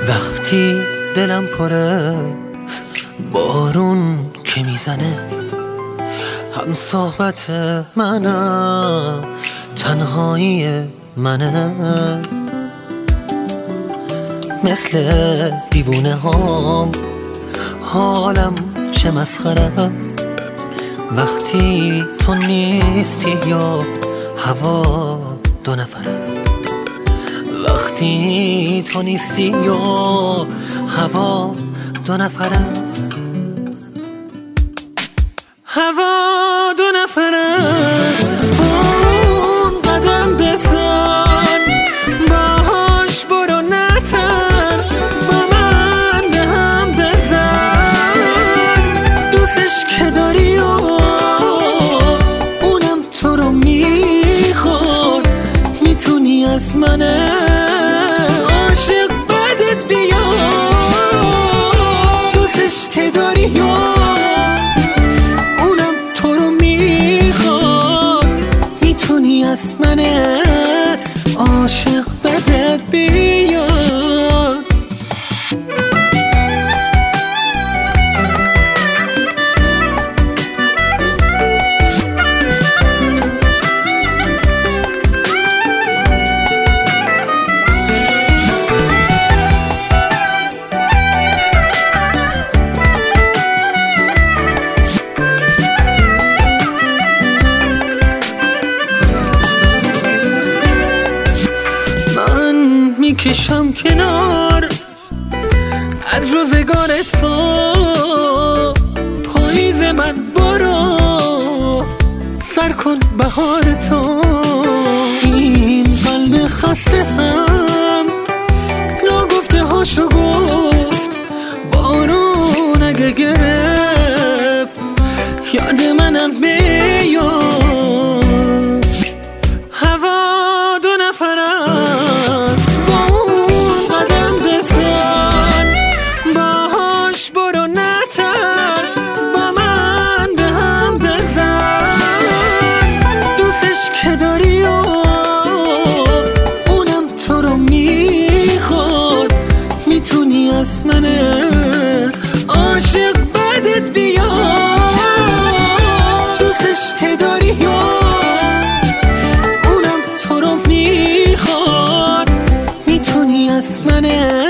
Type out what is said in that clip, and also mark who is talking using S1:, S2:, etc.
S1: وقتی دلم پره بارون که میزنه، هم صحبت منم تنهایی منه، مثل دیوونه هام حالم چه مسخره است. وقتی تو نیستی یا هوا دو نفر است، وقتی تو نیستی یا هوا دو نفر است، هوا دو نفر است. اون قدم بزن باهاش برو نترس، با من به هم بزن دوستش که داری و اونم تو رو میخواد، میتونی از من عاشق بدت بیاد. دوستش که داری و از من عاشق بدت بیاد. میکشم کنار از روزگار تو، پاییز من برو سر کن بهار تو. این قلب خسته هم ناگفته هاشو گفت، بارون اگه گرفت یاد منم بیاد. هوا دو نفر است، برو نترس، با من به هم بزن دوستش که داری و اونم تو رو میخواد، میتونی از من عاشق بدت بیاد. دوستش که داری و اونم تو رو میخواد، میتونی از من